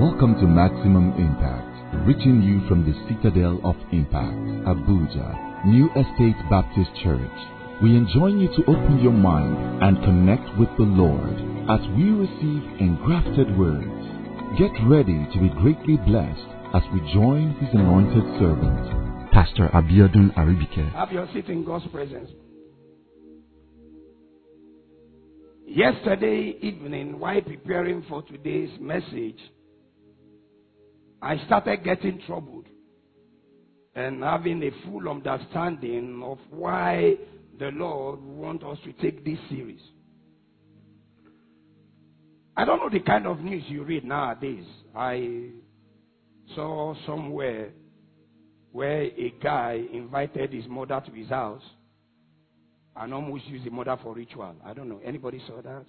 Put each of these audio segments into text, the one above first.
Welcome to Maximum Impact, reaching you from the Citadel of Impact, Abuja, New Estate Baptist Church. We enjoin you to open your mind and connect with the Lord as we receive engrafted words. Get ready to be greatly blessed as we join His anointed servant, Pastor Abiodun Aribike. Have your seat in God's presence. Yesterday evening, while preparing for today's message, I started getting troubled and having a full understanding of why the Lord wants us to take this series. I don't know the kind of news you read nowadays. I saw somewhere where a guy invited his mother to his house and almost used the mother for ritual. I don't know. Anybody saw that?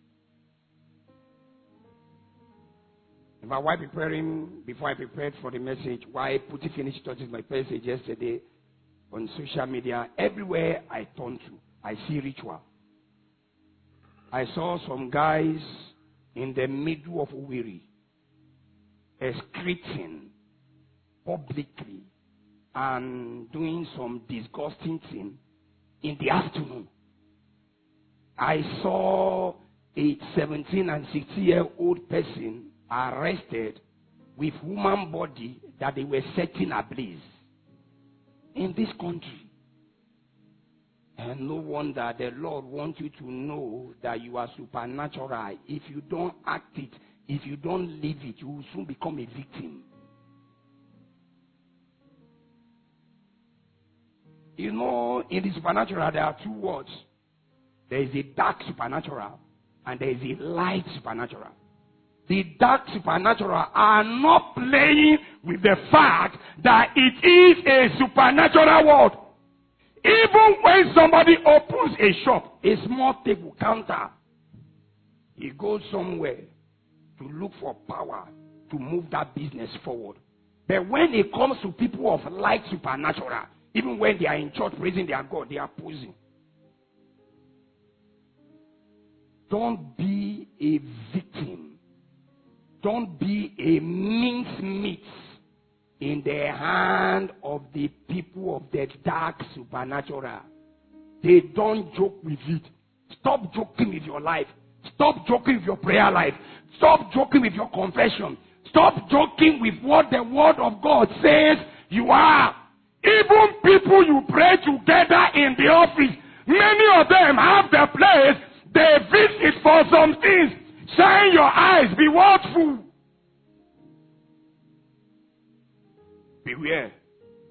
While preparing, before I prepared for the message, why putting finished touches my message yesterday on social media, everywhere I turn to, I see ritual. I saw some guys in the middle of Owerri excreting publicly and doing some disgusting thing in the afternoon. I saw a 17 and 16-year-old person arrested with human body that they were setting ablaze in this country. And no wonder the Lord wants you to know that you are supernatural. If you don't act it, if you don't live it, you will soon become a victim. You know, in the supernatural, there are two words. There is a dark supernatural and there is a light supernatural. The dark supernatural are not playing with the fact that it is a supernatural world. Even when somebody opens a shop, a small table counter, he goes somewhere to look for power to move that business forward. But when it comes to people of light supernatural, even when they are in church praising their God, they are posing. Don't be a victim. Don't be a mincemeat in the hand of the people of the dark supernatural. They don't joke with it. Stop joking with your life. Stop joking with your prayer life. Stop joking with your confession. Stop joking with what the word of God says you are. Even people you pray together in the office, many of them have the place they visit for some things. Shine your eyes, be watchful. Beware.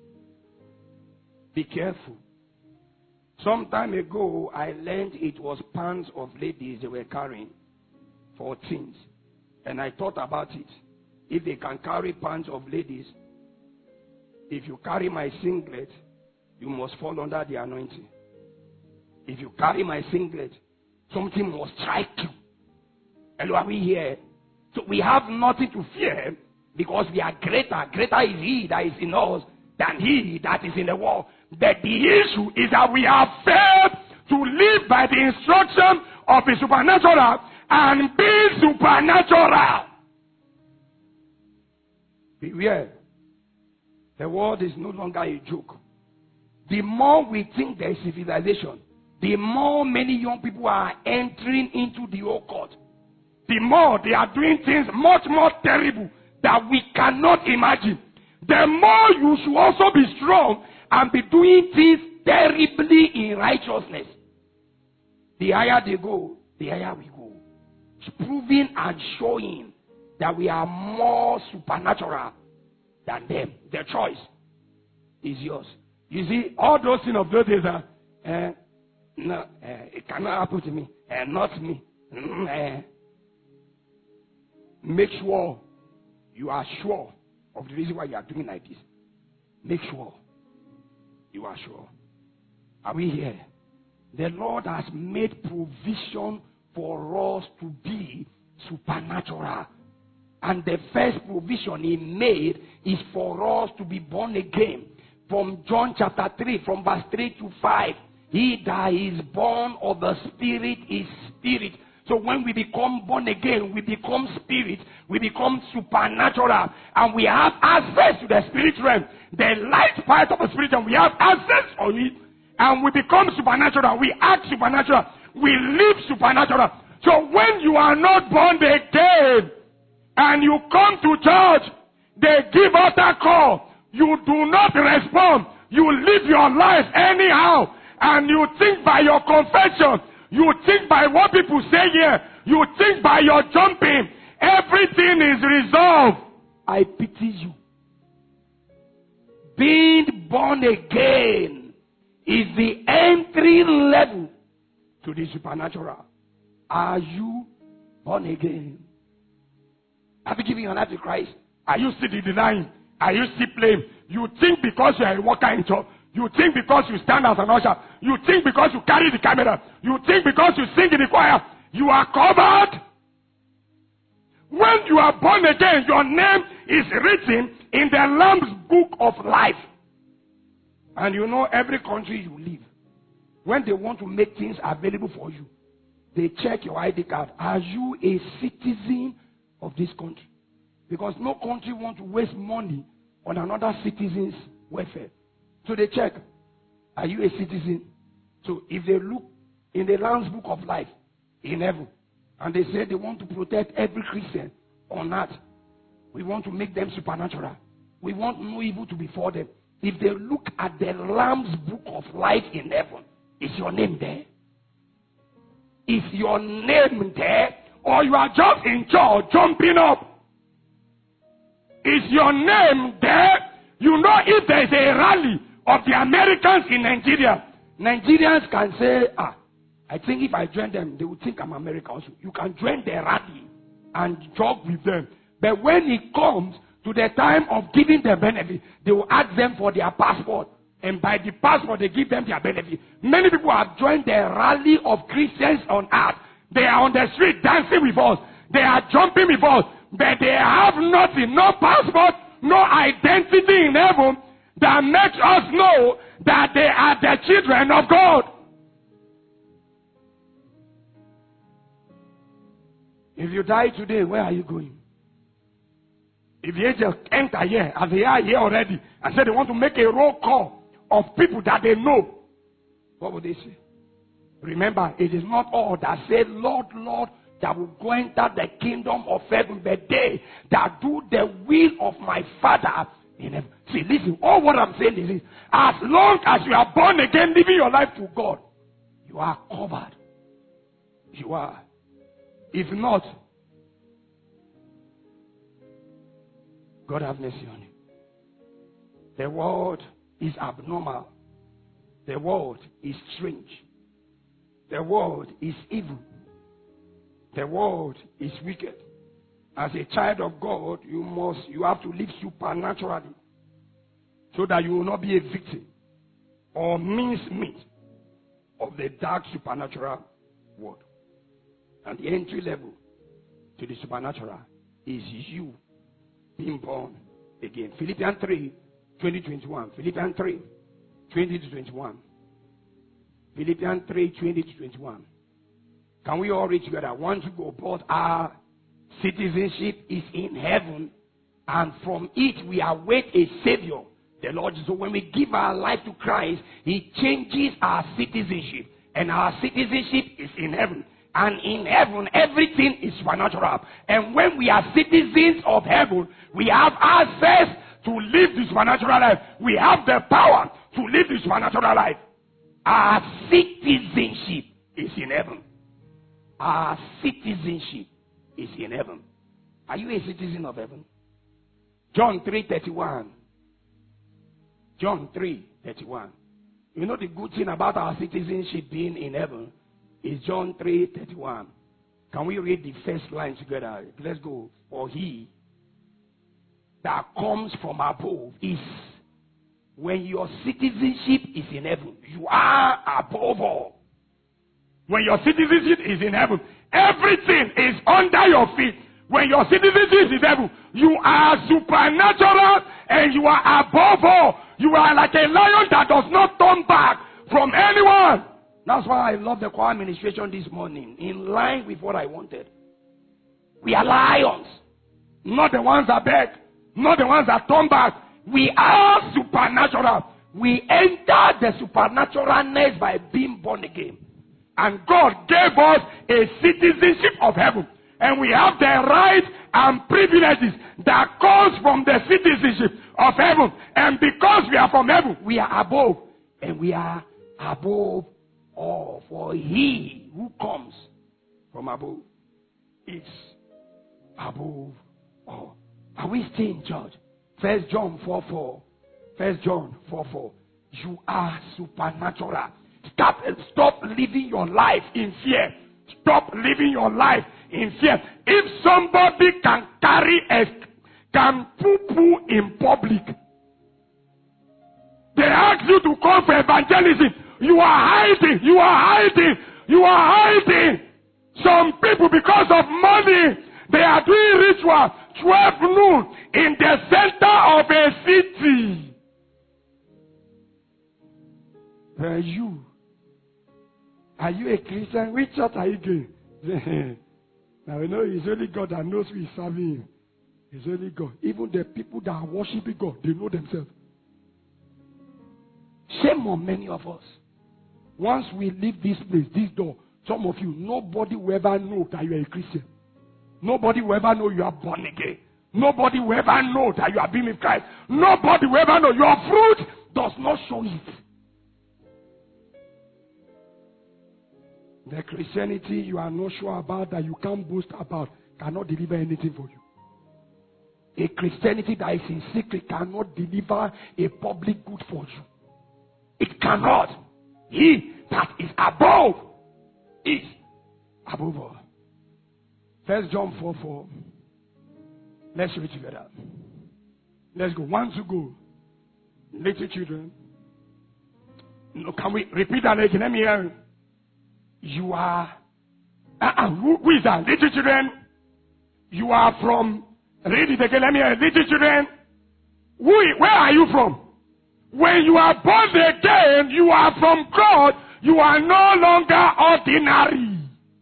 Be careful. Some time ago, I learned it was pants of ladies they were carrying for teens. And I thought about it. If they can carry pants of ladies, if you carry my singlet, you must fall under the anointing. If you carry my singlet, something must strike you. Hello, are we here? So we have nothing to fear because we are greater. Greater is He that is in us than he that is in the world. But the issue is that we have failed to live by the instruction of the supernatural and be supernatural. Beware. The world is no longer a joke. The more we think there is civilization, the more many young people are entering into the occult. The more they are doing things much more terrible that we cannot imagine. The more you should also be strong and be doing things terribly in righteousness. The higher they go, the higher we go. It's proving and showing that we are more supernatural than them. The choice is yours. You see, all those things of those days are, no, it cannot happen to me, not me. Make sure you are sure of the reason why you are doing like this. Make sure you are sure. Are we here? The Lord has made provision for us to be supernatural. And the first provision He made is for us to be born again. From John chapter 3, from verse 3 to 5. He that is born of the Spirit is spirit. So when we become born again, we become spirit, we become supernatural, and we have access to the spirit realm, the light part of the spirit, and we have access on it, and we become supernatural, we act supernatural, we live supernatural. So when you are not born again, and you come to church, they give altar call, you do not respond, you live your life anyhow, and you think by your confession, you think by what people say here, you think by your jumping, everything is resolved. I pity you. Being born again is the entry level to the supernatural. Are you born again? Have you given your life to Christ? Are you still denying? Are you still playing? You think because you are a worker in church, you think because you stand as an usher, you think because you carry the camera, you think because you sing in the choir, you are covered. When you are born again, your name is written in the Lamb's book of life. And you know, every country you live, when they want to make things available for you, they check your ID card. Are you a citizen of this country? Because no country wants to waste money on another citizen's welfare. So they check, are you a citizen? So if they look in the Lamb's book of life in heaven, and they say they want to protect every Christian on earth, we want to make them supernatural. We want no evil to befall them. If they look at the Lamb's book of life in heaven, is your name there? Is your name there? Or you are just in church jumping up? Is your name there? You know, if there is a rally of the Americans in Nigeria, Nigerians can say, I think if I join them, they will think I'm American also. You can join the rally and jog with them. But when it comes to the time of giving their benefit, they will ask them for their passport. And by the passport, they give them their benefit. Many people have joined the rally of Christians on earth. They are on the street dancing with us. They are jumping with us. But they have nothing, no passport, no identity in heaven that makes us know that they are the children of God. If you die today, where are you going? If the angels enter here, as they are here already, and say they want to make a roll call of people that they know, what would they say? Remember, it is not all that say, Lord, Lord, that will go enter the kingdom of heaven, but they that do the will of my Father in heaven. See, listen, all what I'm saying is this: as long as you are born again, living your life to God, you are covered. You are. If not, God have mercy on you. The world is abnormal. The world is strange. The world is evil. The world is wicked. As a child of God, you have to live supernaturally, so that you will not be a victim or mincemeat of the dark supernatural world. And the entry level to the supernatural is you being born again. Philippians 3, 20-21. Philippians 3, 20-21. Philippians 3, 20-21. Can we all read together? 1, 2, go. But our citizenship is in heaven, and from it we await a Savior, the Lord. So when we give our life to Christ, He changes our citizenship, and our citizenship is in heaven. And in heaven, everything is supernatural. And when we are citizens of heaven, we have access to live the supernatural life. We have the power to live the supernatural life. Our citizenship is in heaven. Our citizenship is in heaven. Are you a citizen of heaven? John 3:31. John 3:31. You know the good thing about our citizenship being in heaven is John 3:31. Can we read the first line together? Let's go. For he that comes from above is, when your citizenship is in heaven, you are above all. When your citizenship is in heaven, everything is under your feet. When your citizenship is in heaven, you are supernatural and you are above all. You are like a lion that does not turn back from anyone. That's why I love the choir administration this morning, in line with what I wanted. We are lions, not the ones that beg, not the ones that turn back. We are supernatural. We enter the supernaturalness by being born again. And God gave us a citizenship of heaven. And we have the rights and privileges that comes from the citizenship of heaven. And because we are from heaven, we are above. And we are above all. For he who comes from above is above all. Are we still in church? 1 John 4:4. 1 John 4:4. You are supernatural. Stop living your life in fear. Stop living your life in fear. If somebody can can poo-poo in public, they ask you to come for evangelism. You are hiding. You are hiding. You are hiding. Some people, because of money, they are doing ritual 12 noon in the center of a city. Where are you? Are you a Christian? Which church are you going? Now you know it's only God that knows who is serving him. It's only God. Even the people that are worshiping God, they know themselves. Shame on many of us. Once we leave this place, this door, some of you, nobody will ever know that you are a Christian. Nobody will ever know you are born again. Nobody will ever know that you are being with Christ. Nobody will ever know. Your fruit does not show it. The Christianity you are not sure about, that you can't boast about, cannot deliver anything for you. A Christianity that is in secret cannot deliver a public good for you. It cannot. He that is above is above all. 1 John 4:4. Let's read together. Let's go. 1 to go. Little children. No, can we repeat that again? Let me hear. You are. Who is that? Little children. You are from. Read it again. Let me hear. Little children. Where are you from? When you are born again, you are from God. You are no longer ordinary.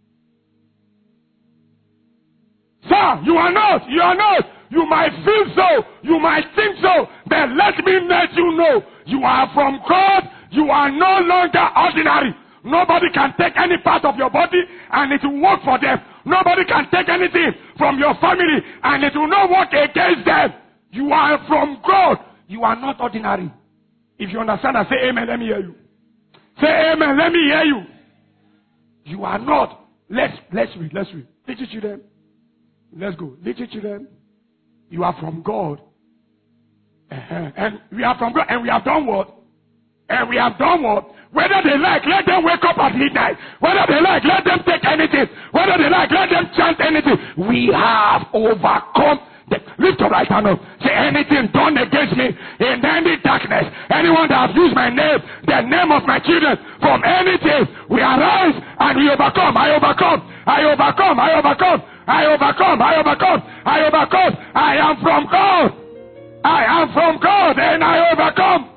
Sir, you are not. You are not. You might feel so. You might think so. But let me let you know. You are from God. You are no longer ordinary. Nobody can take any part of your body and it will work for them. Nobody can take anything from your family and it will not work against them. You are from God. You are not ordinary. If you understand, I say amen, let me hear you. Say amen, let me hear you. You are not. Let's read. Little children. Let's go. Little children. You are from God. And we are from God. And we have done what? And we have done what? Whether they like, let them wake up at midnight. Whether they like, let them take anything. Whether they like, let them chant anything. We have overcome. Lift your right hand up. Say anything done against me in any darkness. Anyone that has used my name, the name of my children, from anything, we arise and we overcome. I overcome. I overcome. I overcome. I overcome. I overcome. I overcome. I am from God. I am from God and I overcome.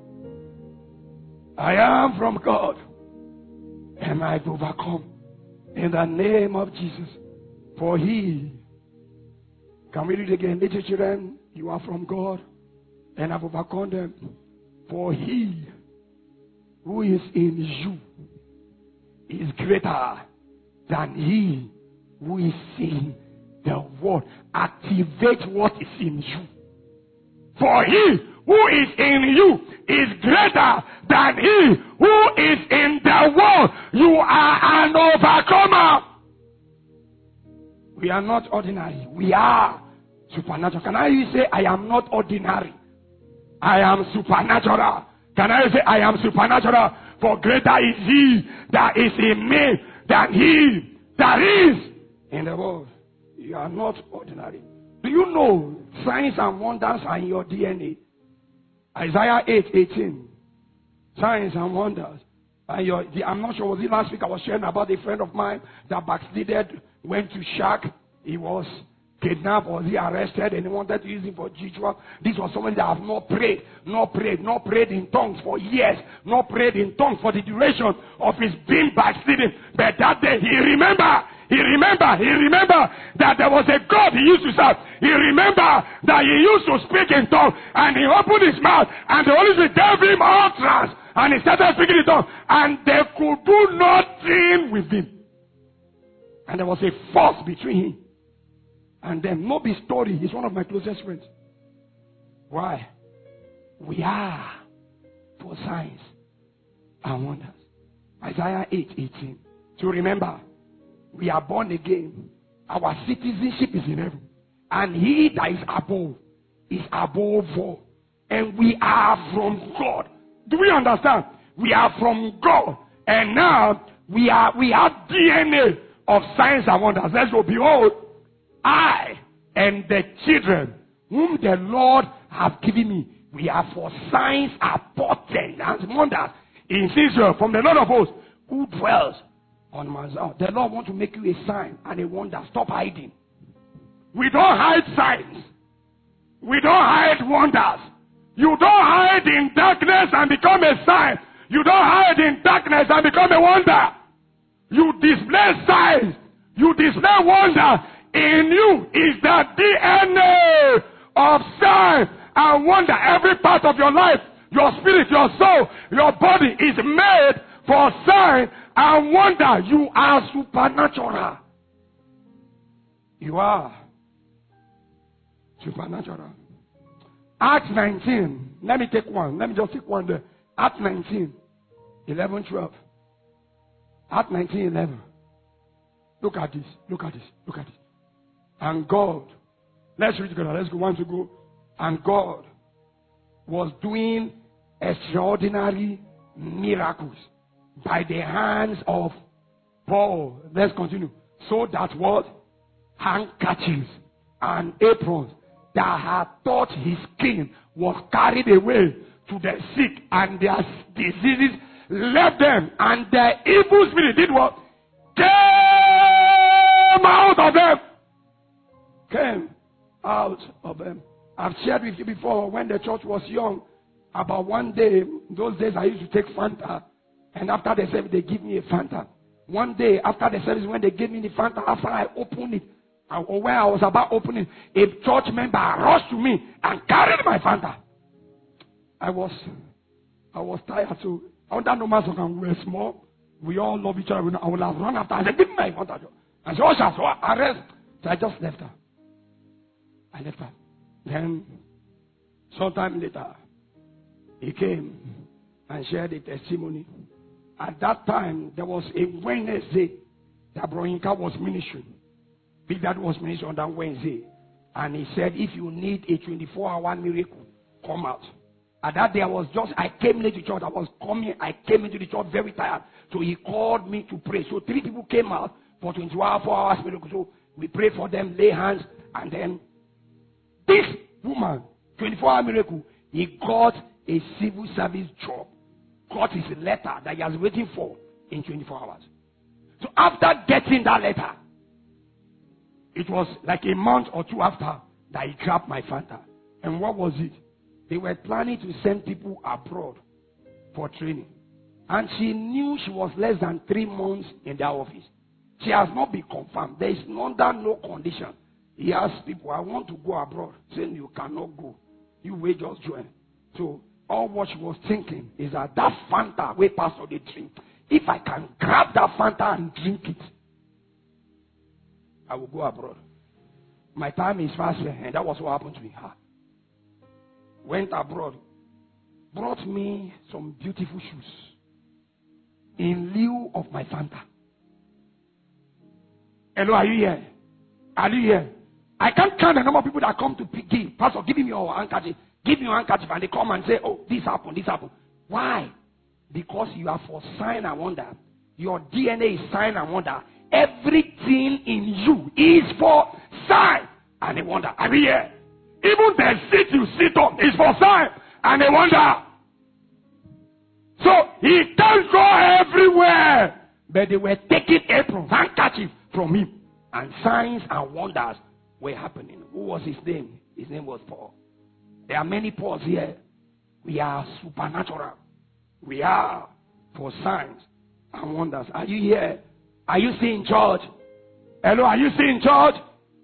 I am from God and I've overcome in the name of Jesus. For he, can we read again? Little children, you are from God and I've overcome them. For he who is in you is greater than he who is in the world. Activate what is in you. For he who is in you is greater than he who is in the world. You are an overcomer. We are not ordinary. We are supernatural. Can I say, I am not ordinary? I am supernatural. Can I say, I am supernatural? For greater is he that is in me than he that is in the world. You are not ordinary. Do you know signs and wonders are in your DNA? Isaiah 8:18. Signs and wonders. I'm not sure, was it last week I was sharing about a friend of mine that backslided, went to shack. He was kidnapped, was he arrested, and he wanted to use him for ritual. This was somebody that have not prayed in tongues for years, not prayed in tongues for the duration of his being backsliding. But that day he remembered that there was a God he used to serve. He remembered that he used to speak in tongues, and he opened his mouth, and the Holy Spirit gave him utterance, and he started speaking in tongues, and they could do nothing with him. And there was a force between him and them. No be story. He's one of my closest friends. Why? We are for signs and wonders. Isaiah 8:18. So remember, we are born again. Our citizenship is in heaven. And he that is above all. And we are from God. Do we understand? We are from God. And now we have DNA of signs and wonders. Let's go. Behold, I and the children whom the Lord have given me, we are for signs and portents and wonders in Israel from the Lord of hosts who dwells on Mount Zion. The Lord wants to make you a sign and a wonder. Stop hiding. We don't hide signs. We don't hide wonders. You don't hide in darkness and become a sign. You don't hide in darkness and become a wonder. You display signs. You display wonder. In you is the DNA of sign and wonder. Every part of your life, your spirit, your soul, your body is made for sign and wonder. You are supernatural. You are supernatural. Acts 19. Let me take one. Let me just take one there. Acts 19, 11, 12. Acts 19, 11. Look at this. Look at this. Look at this. And God, let's read together. Let's go. 1 to go. And God was doing extraordinary miracles by the hands of Paul. Let's continue. So that what? Handkerchiefs and aprons that had touched his skin was carried away to the sick, and their diseases left them, and the evil spirit did what? Came out of them. Came out of them. I've shared with you before when the church was young about one day. Those days I used to take Fanta, and after the service they give me a Fanta. One day after the service when they gave me the Fanta, after I opened it, or when I was about opening, a church member rushed to me and carried my Fanta. I was tired, so under normal circumstances we were small. We all love each other. I would have run after. I said, "Give me my Fanta." And so I arrest. So I just left her. I left her. Then, sometime later, he came and shared a testimony. At that time, there was a Wednesday that Broinka was ministering. Big Dad was ministering on that Wednesday. And he said, if you need a 24-hour miracle, come out. At that day, I came into church. I came into the church very tired. So he called me to pray. So 3 people came out for 24 hours miracle. So we prayed for them, lay hands, and then this woman, 24-hour miracle, he got a civil service job. Got his letter that he was waiting for in 24 hours. So after getting that letter, it was like a month or 2 after that he grabbed my Fanta. And what was it? They were planning to send people abroad for training. And she knew she was less than 3 months in their office. She has not been confirmed. There is under no condition. He asked people, I want to go abroad. Saying you cannot go. You will just join. So all what she was thinking is that Fanta way past all the drink. If I can grab that Fanta and drink it, I will go abroad. My time is fast, and that was what happened to me. Went abroad, brought me some beautiful shoes in lieu of my Fanta. Hello, are you here? Are you here? I can't count the number of people that come to give. Pastor, give me your handkerchief. Give me your handkerchief, and they come and say, oh, this happened, this happened. Why? Because you are for sign and wonder. Your DNA is sign and wonder. Everything in you is for sign and a wonder. Are you here? Even the seat you sit on is for sign and a wonder. So he can't go everywhere. But they were taking aprons, handkerchiefs from him. And signs and wonders were happening. Who was his name? His name was Paul. There are many Pauls here. We are supernatural. We are for signs and wonders. Are you here? Are you seeing church? Hello, are you seeing church?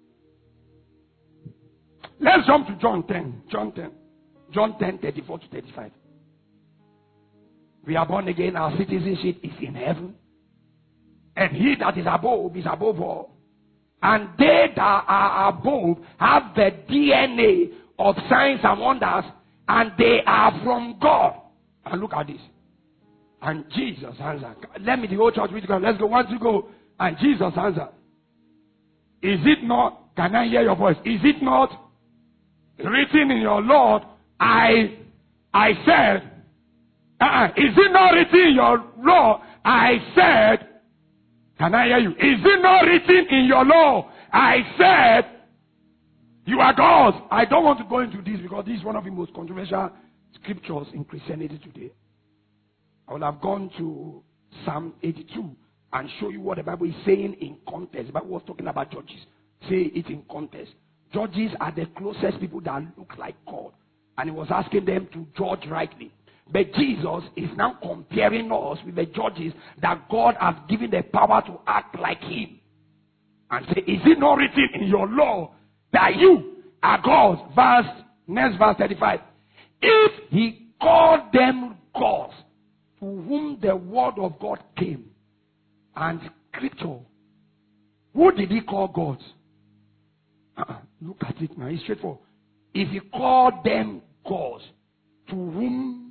Let's jump to John 10. John 10. John 10, 34 to 35. We are born again. Our citizenship is in heaven. And he that is above all. And they that are above have the DNA of signs and wonders. And they are from God. And look at this. And Jesus answered. Let me the whole church with God. Let's go. Once you go. And Jesus answered. Is it not? Can I hear your voice? Is it not written in your law? I said. Is it not written in your law? I said. Can I hear you? Is it not written in your law? I said. You are gods. I don't want to go into this because this is one of the most controversial scriptures in Christianity today. I would have gone to Psalm 82 and show you what the Bible is saying in context. The Bible was talking about judges. Say it in context. Judges are the closest people that look like God. And he was asking them to judge rightly. But Jesus is now comparing us with the judges that God has given the power to act like him. And say, is it not written in your law that you are gods? Next verse 35. If he called them gods, to whom the word of God came, and scripture, who did he call gods? Look at it now, it's straightforward. If he called them gods, to whom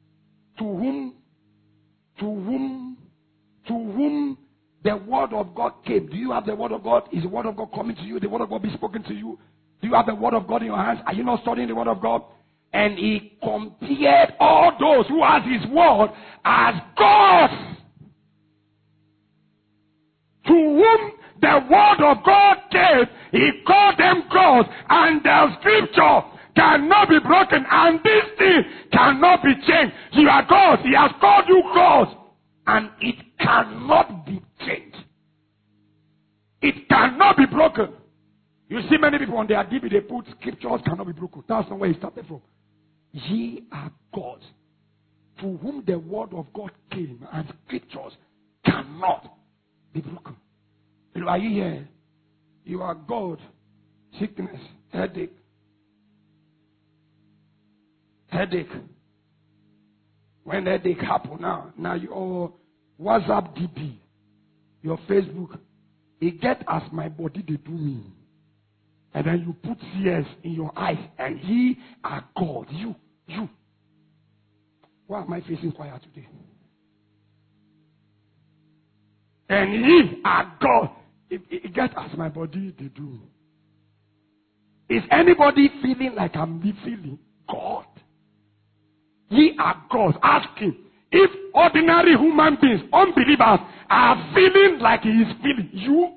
the word of God came. Do you have the word of God? Is the word of God coming to you? The word of God be spoken to you? Do you have the word of God in your hands? Are you not studying the word of God? And he compared all those who has his word as gods, to whom the word of God came. He called them gods, and the scripture cannot be broken, and this thing cannot be changed. You are gods. He has called you gods, and it cannot be changed. It cannot be broken. You see many people on their DB, they put scriptures cannot be broken. That's not where it started from. Ye are gods, to whom the word of God came, and scriptures cannot be broken. Are you here? You are God. Sickness, headache. When headache happen now your WhatsApp DP, your Facebook, it get as my body they do me. And then you put tears in your eyes, and ye are God. You. Why am I facing fire today? And ye are God. It gets as my body they do me. Is anybody feeling like I'm feeling? God. Ye are gods. Ask him. If ordinary human beings, unbelievers, are feeling like he is feeling, you.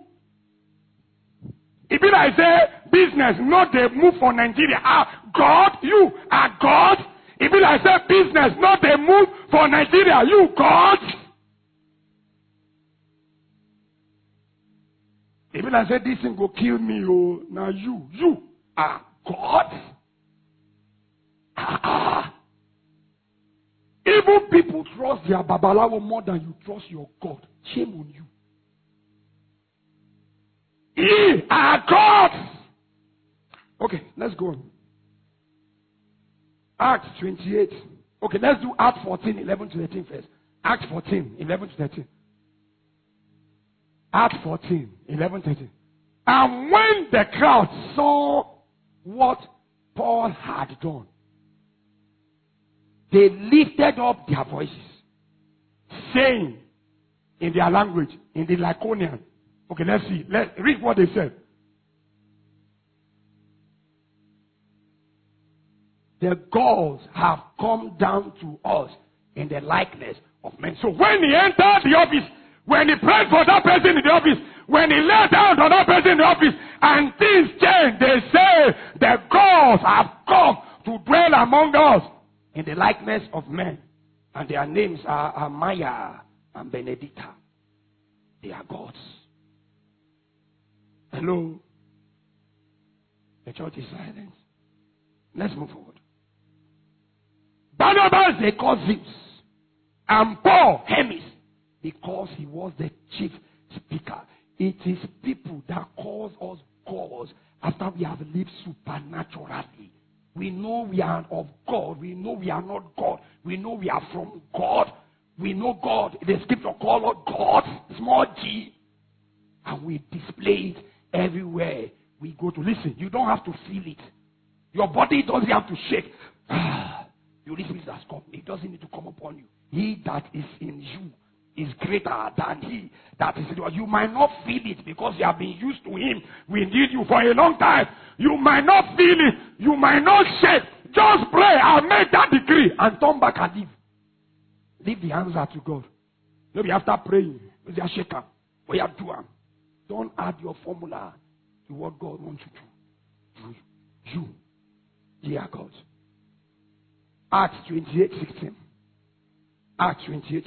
If I say business, not they move for Nigeria. God, you are God. If I say business, not they move for Nigeria, you God. If I say this thing will kill me, oh, now you are God. Even people trust their babalawo more than you trust your God. Shame on you. Ye are gods. Okay, let's go on. Acts 28. Okay, let's do Acts 14, 11 to 13 first. Acts 14, 11 to 13. Acts 14, 11 to 13. And when the crowd saw what Paul had done, they lifted up their voices, saying in their language, in the Lycaonian. Okay, let's see. Let's read what they said. The gods have come down to us in the likeness of men. So when he entered the office, when he prayed for that person in the office, when he lay down on that person in the office, and things changed, they say the gods have come to dwell among us in the likeness of men. And their names are Maya and Benedicta. They are gods. Hello. The church is silent. Let's move forward. Barnabas they called Zeus, and Paul Hermes, because he was the chief speaker. It is people that calls us gods after we have lived supernaturally. We know we are of God. We know we are not God. We know we are from God. We know God. The scripture calls us God, small g. And we display it everywhere we go to. Listen, you don't have to feel it. Your body doesn't have to shake. You receive it has come. It doesn't need to come upon you. He that is in you is greater than he that is in you. You might not feel it because you have been used to him. We need you for a long time. You might not feel it. You might not shake. Just pray and make that decree and turn back and leave. Leave the answer to God. Maybe after praying, maybe you shake up. But you have to do. Don't add your formula to what God wants you to do. You, dear God. Acts 28:16. Acts 28:16.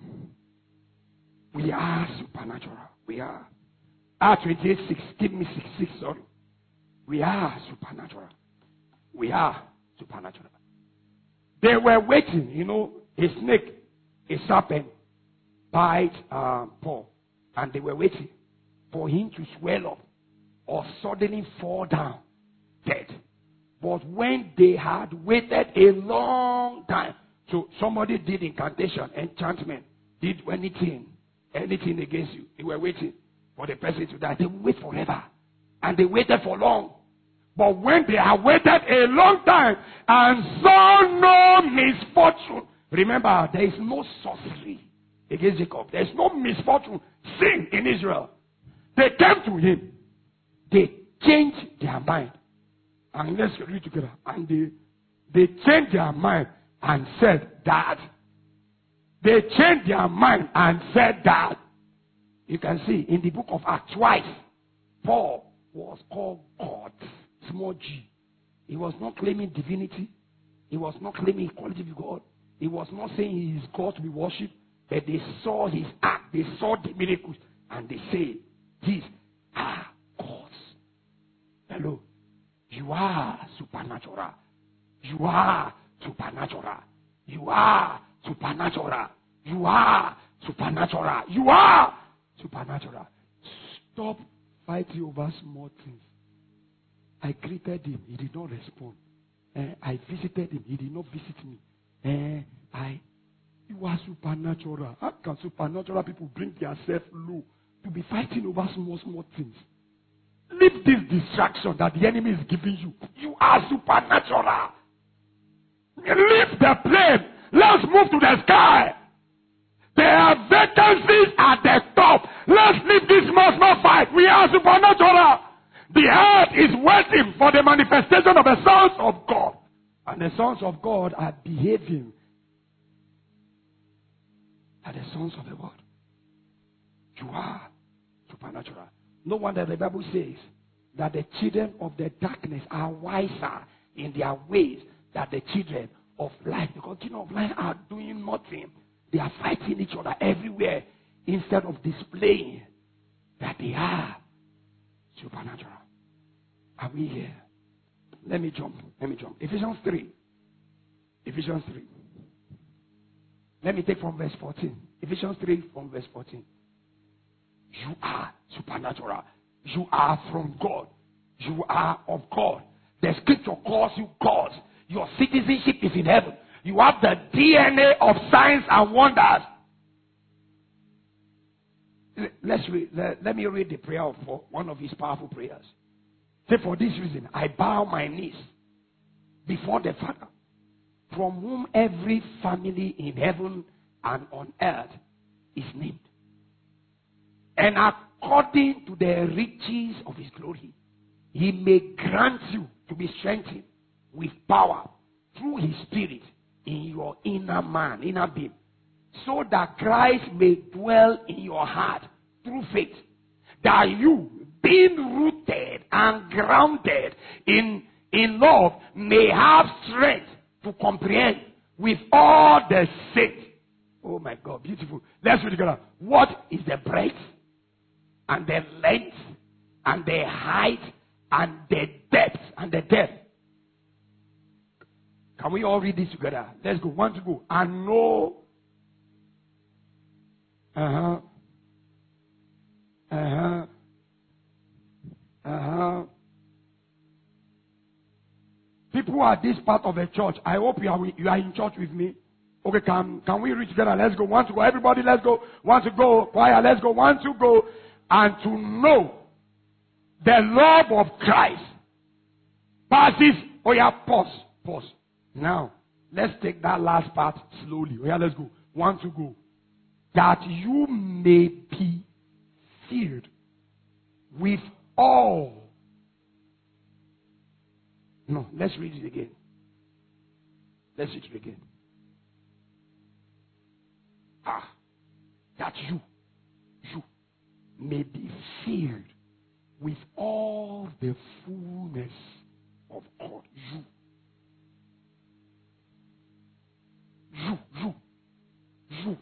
We are supernatural. We are. Acts 28:6. Give me 6. Sorry. We are supernatural. We are supernatural. They were waiting. You know, a snake, a serpent, bite Paul, and they were waiting for him to swell up or suddenly fall down dead. But when they had waited a long time, so somebody did incantation, enchantment, did anything against you. They were waiting for the person to die. They wait forever. And they waited for long. But when they had waited a long time and saw no misfortune, remember, there is no sorcery against Jacob. There is no misfortune seen in Israel. They came to him. They changed their mind. And let's read together. And they changed their mind and said that. They changed their mind and said that. You can see in the book of Acts twice, Paul was called God, small g. He was not claiming divinity. He was not claiming equality with God. He was not saying he is God to be worshipped. But they saw his act. They saw the miracles. And they say, these are gods. Hello. You are supernatural. You are supernatural. You are supernatural. You are supernatural. You are supernatural. Stop fighting over small things. I greeted him. He did not respond. I visited him. He did not visit me. You are supernatural. How can supernatural people bring themselves low to be fighting over small things? Leave this distraction that the enemy is giving you. You are supernatural. Leave the plane. Let's move to the sky. There are vacancies at the top. Let's leave this small fight. We are supernatural. The earth is waiting for the manifestation of the sons of God. And the sons of God are behaving as the sons of the world. You are supernatural. No wonder the Bible says that the children of the darkness are wiser in their ways than the children of light. Because children of light are doing nothing. They are fighting each other everywhere instead of displaying that they are supernatural. Are we here? Let me jump. Ephesians 3. Ephesians 3. Let me take from verse 14. Ephesians 3 from verse 14. You are supernatural. You are from God. You are of God. The scripture calls you God. Your citizenship is in heaven. You have the DNA of signs and wonders. Let's read. Let me read the prayer of one of his powerful prayers. Say, for this reason, I bow my knees before the Father, from whom every family in heaven and on earth is named. And according to the riches of his glory, he may grant you to be strengthened with power through his Spirit in your inner man, inner being, so that Christ may dwell in your heart through faith, that you, being rooted and grounded in love, may have strength to comprehend with all the saints. Oh my God, beautiful. Let's read together. What is the breadth and the length and the height and the depth. And the depth. Can we all read this together? Let's go. Want to go. And know. People at this part of the church, I hope you are in church with me. Okay, can we read together? Let's go. Want to go. Everybody, let's go. Want to go. Choir, let's go. Want to go. And to know the love of Christ passes. Oh yeah, pause. Now, let's take that last part slowly. Oh yeah, let's go. Want to go. That you may be filled with all. No, let's read it again. Let's read it again. That you may be filled with all the fullness of God. You.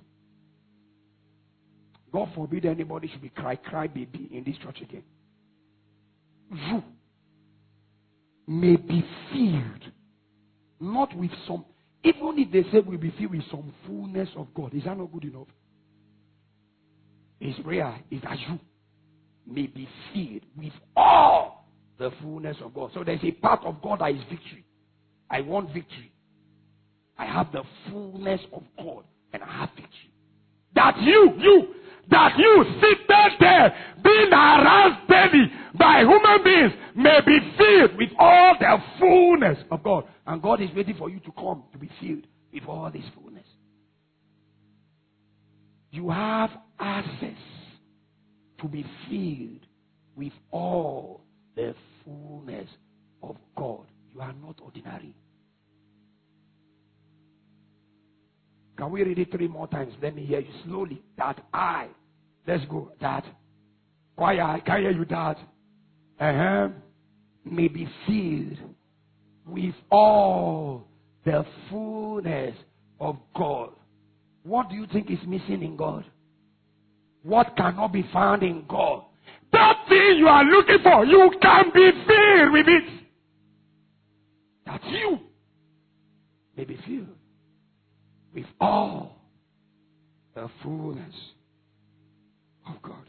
God forbid anybody should be cry baby in this church again. You may be filled, not with some, even if they say we'll be filled with some fullness of God, is that not good enough? His prayer is that you may be filled with all the fullness of God. So there's a part of God that is victory. I want victory. I have the fullness of God and I have victory. That you seated there, being harassed daily by human beings, may be filled with all the fullness of God. And God is waiting for you to come to be filled with all this fullness. You have access to be filled with all the fullness of God. You are not ordinary. Can we read it 3 more times? Let me hear you slowly. Let's go. Choir, I can hear you. May be filled with all the fullness of God. What do you think is missing in God? What cannot be found in God? That thing you are looking for, you can be filled with it. That you may be filled with all the fullness of God.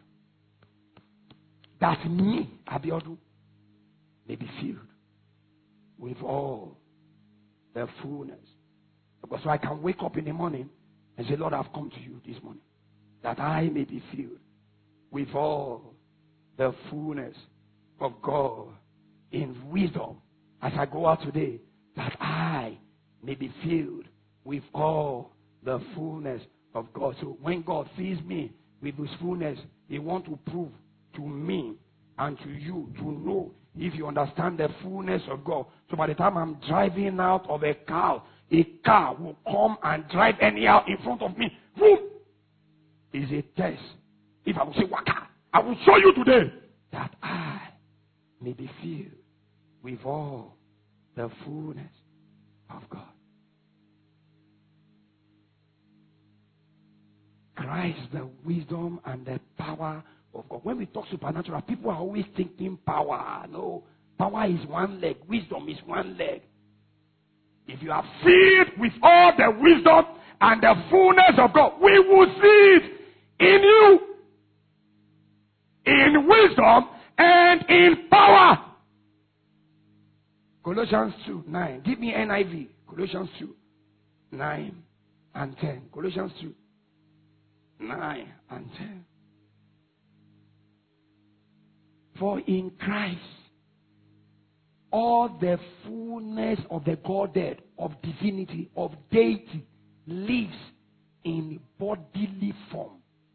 That me, Abiodun, may be filled with all the fullness. Because so I can wake up in the morning and say, Lord, I've come to you this morning, that I may be filled with all the fullness of God in wisdom as I go out today, that I may be filled with all the fullness of God. So when God fills me with his fullness, he wants to prove to me and to you to know if you understand the fullness of God. So by the time I'm driving out of a car will come and drive anyhow in front of me. Boom! Is a test. If I will say, Waka, I will show you today that I may be filled with all the fullness of God. Christ, the wisdom and the power of God. When we talk supernatural, people are always thinking power. No, power is one leg, wisdom is one leg. If you are filled with all the wisdom and the fullness of God, we will see it in you, in wisdom and in power. Colossians 2:9. Give me NIV. Colossians 2:9 and 10. Colossians 2:9 and 10. For in Christ, all the fullness of the Godhead, of divinity, of deity, lives in bodily form.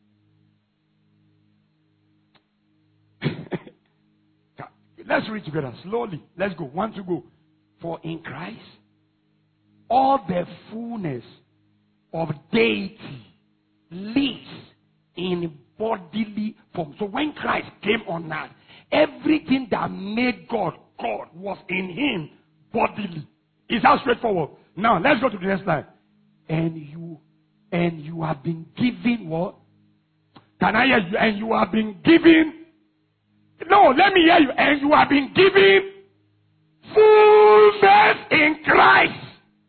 Let's read together slowly. Let's go. Want to go. For in Christ, all the fullness of deity lives in bodily form. So when Christ came on earth, everything that made God was in him bodily. Is that straightforward? Now let's go to the next slide. And you have been given what? Can I hear you? And you have been given No, let me hear you. And you have been given fullness in Christ.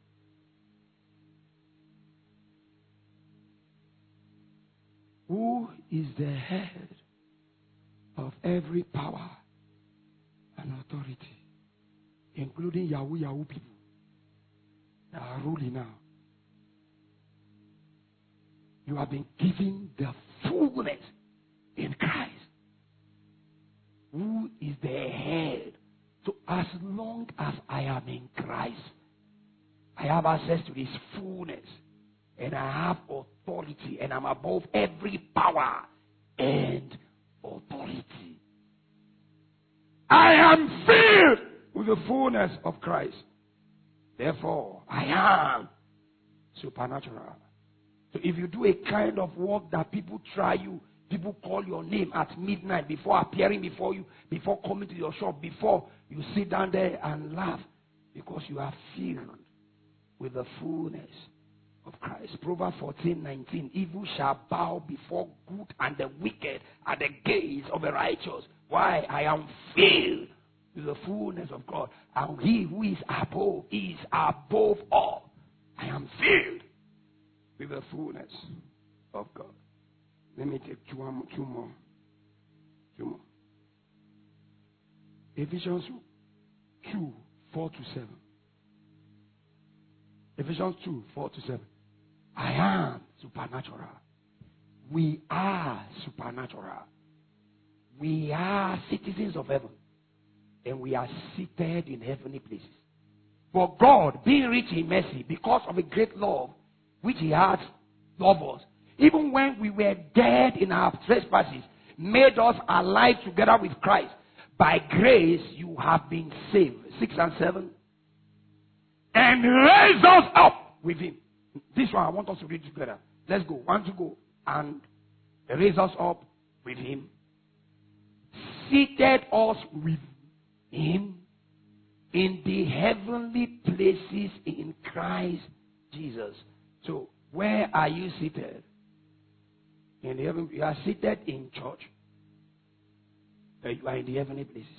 Who is the head of every power and authority, including Yahoo people that are ruling now? You have been given the fullness in Christ. Who is the head? So as long as I am in Christ, I have access to His fullness. And I have authority. And I'm above every power and authority. I am filled with the fullness of Christ. Therefore, I am supernatural. So if you do a kind of work that people try you, people call your name at midnight before appearing before you, before coming to your shop, before you sit down there and laugh, because you are filled with the fullness of Christ. Proverbs 14:19. Evil shall bow before good, and the wicked at the gates of the righteous. Why? I am filled with the fullness of God. And He who is above all. I am filled with the fullness of God. Let me take two more. Ephesians 2:4-7. Ephesians 2:4-7. I am supernatural. We are supernatural. We are citizens of heaven. And we are seated in heavenly places. For God, being rich in mercy, because of a great love which He had loved us, even when we were dead in our trespasses, made us alive together with Christ. By grace you have been saved. 6 and 7. And raised us up with Him. This one I want us to read together. Let's go. 1 to go. And raised us up with Him. Seated us with Him in the heavenly places in Christ Jesus. So, where are you seated? In the heaven, you are seated in church. You are in the heavenly places.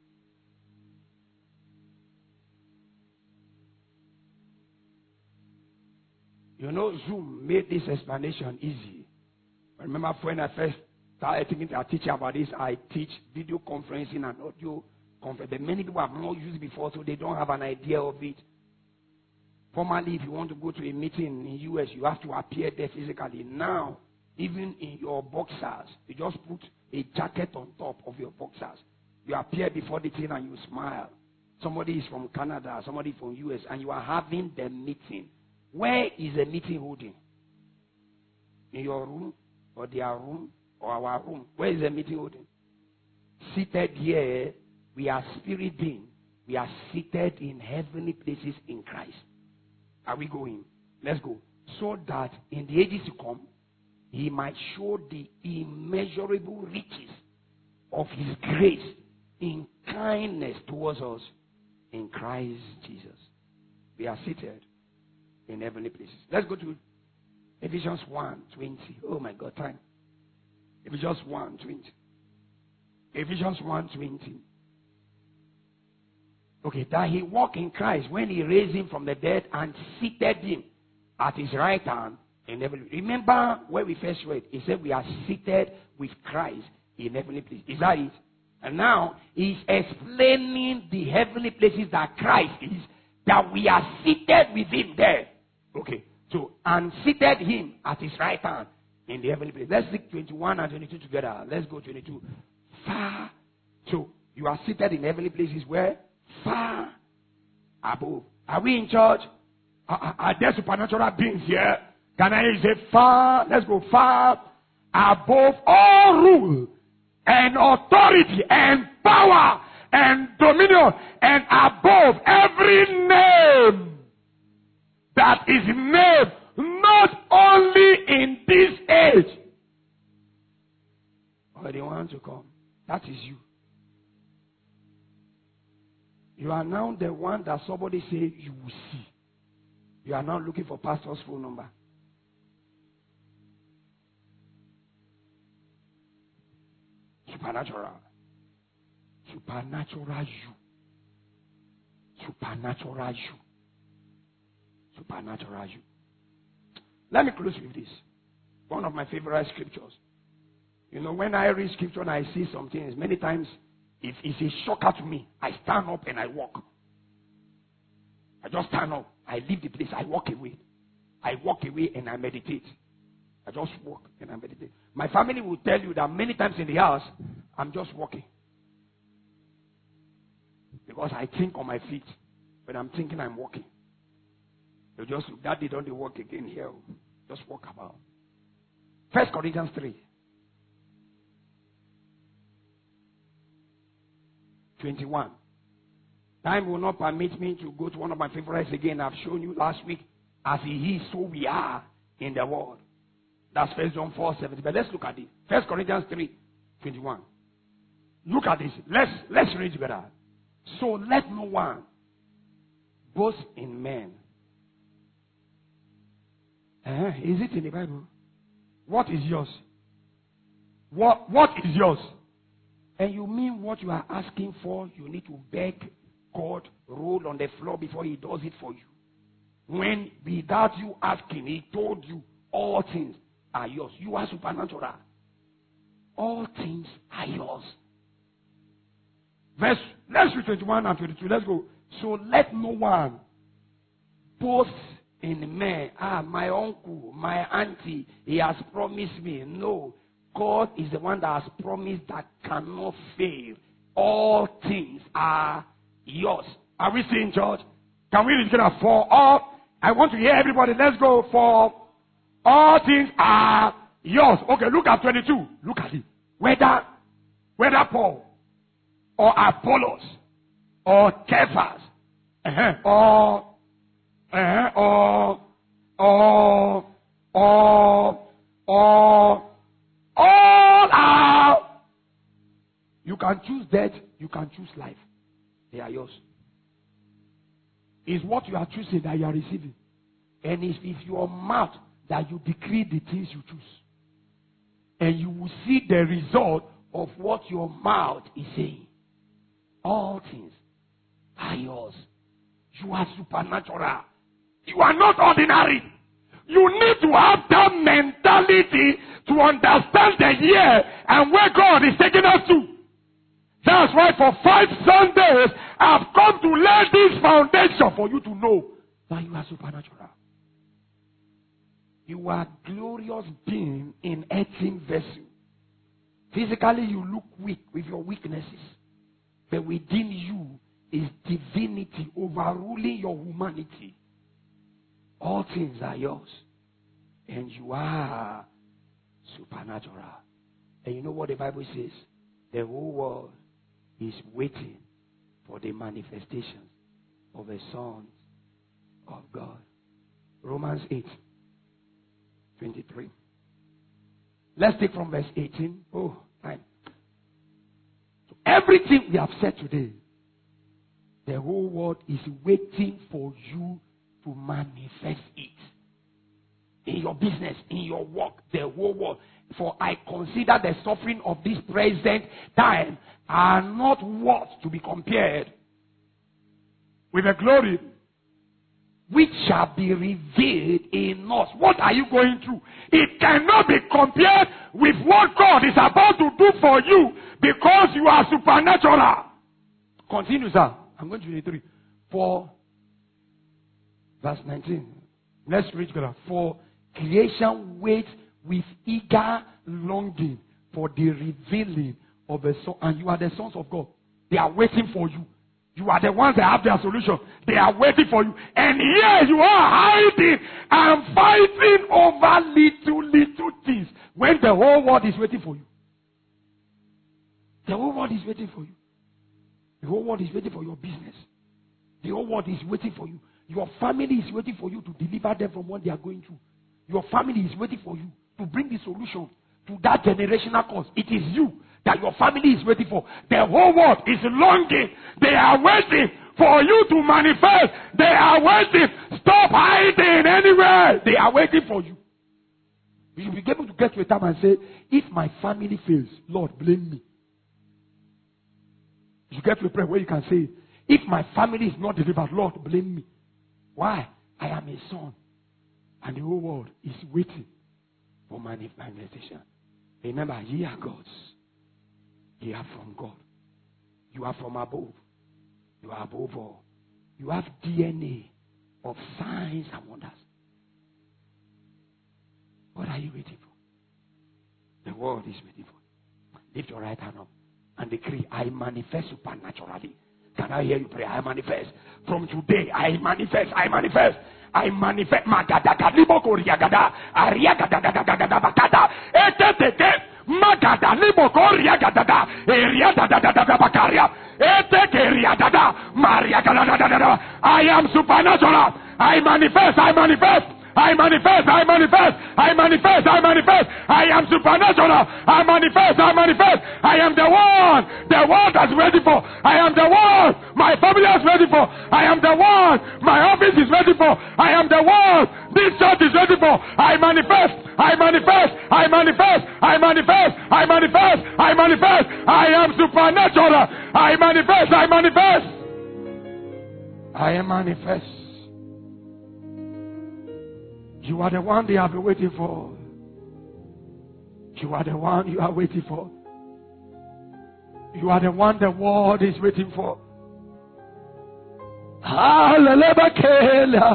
You know, Zoom made this explanation easy. I remember when I first started teaching about this, I teach video conferencing and audio conference. But many people have not used it before, so they don't have an idea of it. Formerly, if you want to go to a meeting in the US, you have to appear there physically. Now, even in your boxers, you just put a jacket on top of your boxers. You appear before the thing and you smile. Somebody is from Canada, somebody from US, and you are having the meeting. Where is the meeting holding? In your room, or their room, or our room? Where is the meeting holding? Seated here, we are spirit being. We are seated in heavenly places in Christ. Are we going? Let's go. So that in the ages to come, He might show the immeasurable riches of His grace in kindness towards us in Christ Jesus. We are seated in heavenly places. Let's go to Ephesians 1:20. Oh my God, time. Ephesians 1:20. Ephesians 1:20. Okay, that He walked in Christ when He raised Him from the dead and seated Him at His right hand in heavenly. Remember where we first read? He said we are seated with Christ in heavenly places. Is that it? And now He's explaining the heavenly places that Christ is, that we are seated with Him there. Okay, so and seated Him at His right hand in the heavenly place. Let's take 21 and 22 together. Let's go 22. Far. So you are seated in heavenly places where? Far above. Are we in church? Are there supernatural beings here? Can I say far? Let's go far above all rule and authority and power and dominion and above every name that is named, not only in this age, but the one to come. That is you. You are now the one that somebody say you will see. You are now looking for pastor's phone number. Supernatural. Supernatural you. Supernatural you. Supernatural you. Let me close with this. One of my favorite scriptures. You know, when I read scripture and I see some things, many times, if it's a shocker to me, I stand up and I walk. I just stand up. I leave the place. I walk away. I walk away and I meditate. I just walk and I meditate. My family will tell you that many times in the house, I'm just walking. Because I think on my feet. When I'm thinking, I'm walking. You just, Daddy, don't they walk again here? Just walk about. 1 Corinthians 3:21. Time will not permit me to go to one of my favorites again. I've shown you last week. As He is, so we are in the world. That's 1 John 4:17. But let's look at it. 1 Corinthians 3:21. Look at this. Let's read together. So let no one boast in men. Is it in the Bible? What is yours? What is yours? And you mean what you are asking for, you need to beg God, roll on the floor before He does it for you. When without you asking, He told you all things are yours. You are supernatural. All things are yours. Let's read 21 and 22. Let's go. So let no one boast in men. My uncle, my auntie, he has promised me. No. God is the one that has promised that cannot fail. All things are yours. Are we seeing, church? Can we read together? For all, I want to hear everybody. Let's go. For all things are yours. Okay, look at 22. Look at it. Whether Paul or Apollos or Cephas or all are. You can choose death, you can choose life. They are yours. It's what you are choosing that you are receiving. And it's with your mouth that you decree the things you choose. And you will see the result of what your mouth is saying. All things are yours. You are supernatural. You are not ordinary. You need to have that mentality to understand the year and where God is taking us to. That's why for 5 Sundays, I've come to lay this foundation for you to know that you are supernatural. You are glorious being in earthen vessel. Physically, you look weak with your weaknesses. But within you is divinity overruling your humanity. All things are yours. And you are supernatural. And you know what the Bible says? The whole world is waiting for the manifestation of the sons of God. Romans 8:23. Let's take from verse 18. Oh, time. So everything we have said today, the whole world is waiting for you to manifest it. In your business, in your work, the whole world. For I consider the suffering of this present time are not worth to be compared with the glory which shall be revealed in us. What are you going through? It cannot be compared with what God is about to do for you because you are supernatural. Continue, sir. I'm going to read 3. For verse 19. Let's read together. For creation waits with eager longing for the revealing of the Son. And you are the sons of God. They are waiting for you. You are the ones that have their solution. They are waiting for you. And here you are hiding and fighting over little things when the whole world is waiting for you. The whole world is waiting for you. The whole world is waiting for your business. The whole world is waiting for you. Your family is waiting for you to deliver them from what they are going through. Your family is waiting for you to bring the solution to that generational cause. It is you that your family is waiting for. The whole world is longing. They are waiting for you to manifest. They are waiting. Stop hiding anywhere. They are waiting for you. You should be able to get to a time and say, if my family fails, Lord, blame me. You get to a point where you can say, if my family is not delivered, Lord, blame me. Why? I am a son. And the whole world is waiting for manifestation. Remember, ye are gods. Ye are from God. You are from above. You are above all. You have DNA of signs and wonders. What are you waiting for? The world is waiting for you. Lift your right hand up and decree, I manifest supernaturally. Can I hear you pray? I manifest. From today, I manifest. I manifest. I manifest. Magada libo koriagada. Ariagada bakada. Etete. Magada libo koriagada. Eriagada bakaria. Eteke riagada. Mariagada. I am supernatural. I manifest. I manifest. I manifest, I manifest, I manifest, I manifest. I am supernatural. I manifest, I manifest. I am the one the world is ready for. I am the one my family is ready for. I am the one my office is ready for. I am the one this church is ready for. I manifest, I manifest, I manifest, I manifest, I manifest, I manifest. I am supernatural. I manifest, I manifest. I am manifest. You are the one they have been waiting for. You are the one you are waiting for. You are the one the world is waiting for. Hallelujah.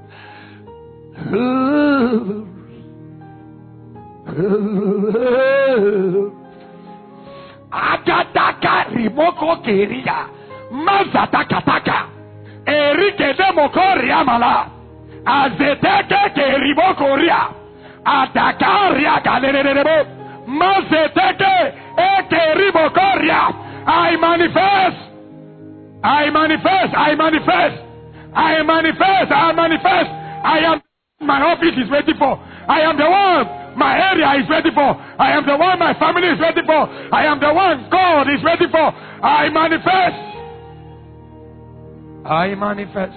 Agataka rimoko keria. Mazatakataka. Erike demokoria mala. Azeteke ke ribokoria. Atakaria kalererebo. Mazeteke eke ribokoria. I manifest. I manifest. I manifest. I manifest. I manifest. I am my office is ready for. I am the one my area is ready for. I am the one my family is ready for. I am the one God is ready for. I manifest. I manifest.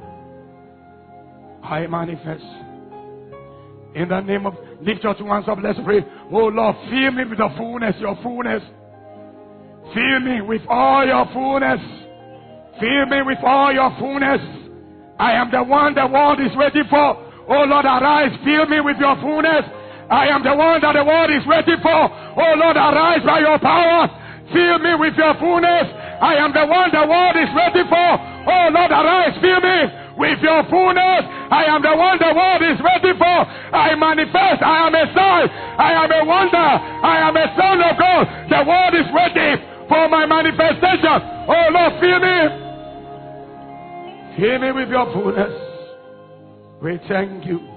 I manifest. In the name of, lift your two hands up, let's pray. Oh Lord, fill me with the fullness, your fullness. Fill me with all your fullness. Fill me with all your fullness. I am the one the world is waiting for. Oh Lord, arise, fill me with your fullness. I am the one that the world is waiting for. Oh Lord, arise by your power. Fill me with your fullness. I am the one the world is waiting for. Oh Lord, arise, fill me with your fullness. I am the one the world is waiting for. I manifest. I am a sign. I am a wonder. I am a son of God. The world is waiting for my manifestation. Oh Lord, fill me. Fill me with your fullness. We thank you.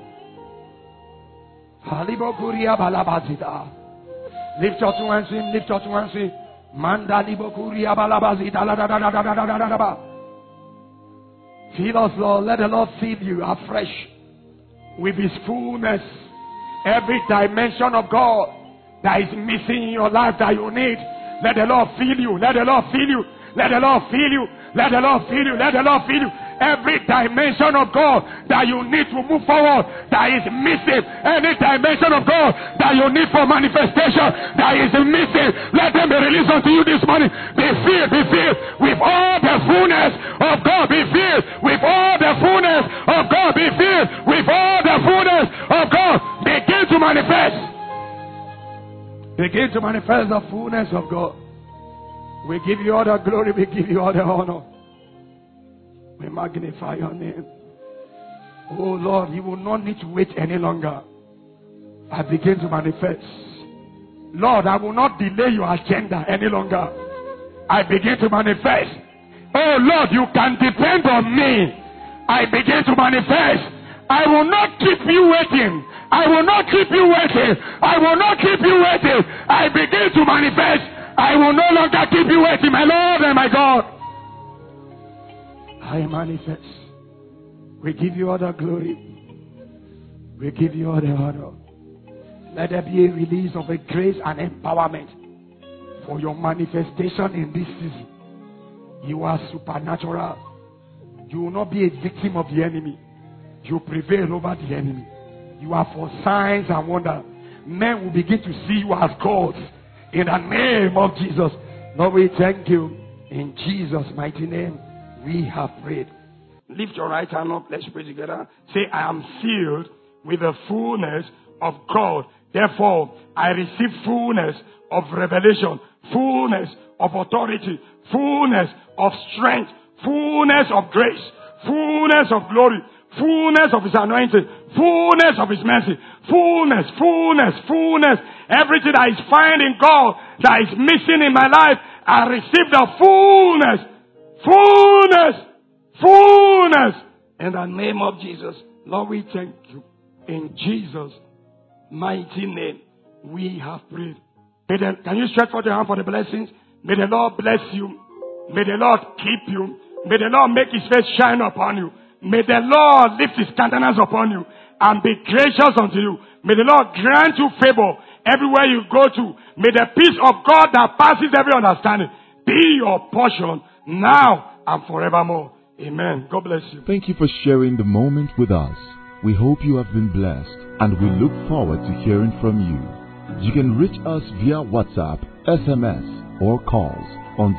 Lift your two hands in. Lift your two hands in. Manda libokuria balabazita la da da da da da da da da. Fill us, Lord. Let the Lord fill you afresh with His fullness. Every dimension of God that is missing in your life that you need, let the Lord fill you. Let the Lord fill you. Let the Lord fill you. Let the Lord fill you. Let the Lord fill you. Every dimension of God that you need to move forward that is missing, any dimension of God that you need for manifestation that is missing, let them be released unto you this morning. Be filled with all the fullness of God. Be filled with all the fullness of God. Be filled with all the fullness of God. Begin to manifest. Begin to manifest the fullness of God. We give you all the glory. We give you all the honor. We magnify your name. Oh Lord, you will not need to wait any longer. I begin to manifest. Lord, I will not delay your agenda any longer. I begin to manifest. Oh Lord, you can depend on me. I begin to manifest. I will not keep you waiting. I will not keep you waiting. I will not keep you waiting. I begin to manifest. I will no longer keep you waiting, my Lord and my God. I manifest. We give you all the glory. We give you all the honor. Let there be a release of a grace and empowerment for your manifestation in this season. You are supernatural. You will not be a victim of the enemy. You prevail over the enemy. You are for signs and wonders. Men will begin to see you as gods in the name of Jesus. Lord, we thank you. In Jesus' mighty name, we have prayed. Lift your right hand up. Let's pray together. Say, I am filled with the fullness of God. Therefore, I receive fullness of revelation, fullness of authority, fullness of strength, fullness of grace, fullness of glory, fullness of His anointing, fullness of His mercy, fullness, fullness, fullness. Everything that is found in God that is missing in my life, I receive the fullness, fullness, fullness. In the name of Jesus, Lord, we thank you. In Jesus' mighty name, we have prayed. Can you stretch forth your hand for the blessings? May the Lord bless you. May the Lord keep you. May the Lord make His face shine upon you. May the Lord lift His countenance upon you and be gracious unto you. May the Lord grant you favor everywhere you go to. May the peace of God that passes every understanding be your portion now and forevermore. Amen. God bless you. Thank you for sharing the moment with us. We hope you have been blessed, and we look forward to hearing from you. You can reach us via WhatsApp, SMS, or calls on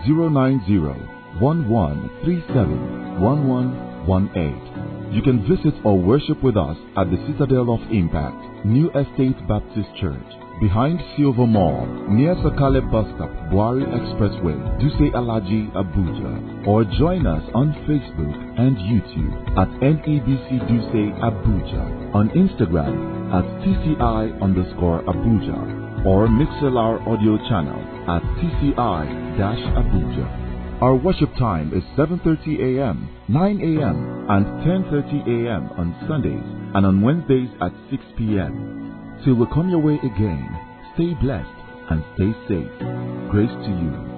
090-1137-1118. You can visit or worship with us at the Citadel of Impact, New Estate Baptist Church, behind Silver Mall, near Sakale Bus Stop, Buari Expressway, Duse Alaji, Abuja. Or join us on Facebook and YouTube at NEBC Duse Abuja, on Instagram at TCI_Abuja, or Mixlr audio channel at TCI-Abuja. Our worship time is 7:30 a.m., 9 a.m., and 10:30 a.m. on Sundays, and on Wednesdays at 6 p.m. Till we come your way again, stay blessed and stay safe. Grace to you.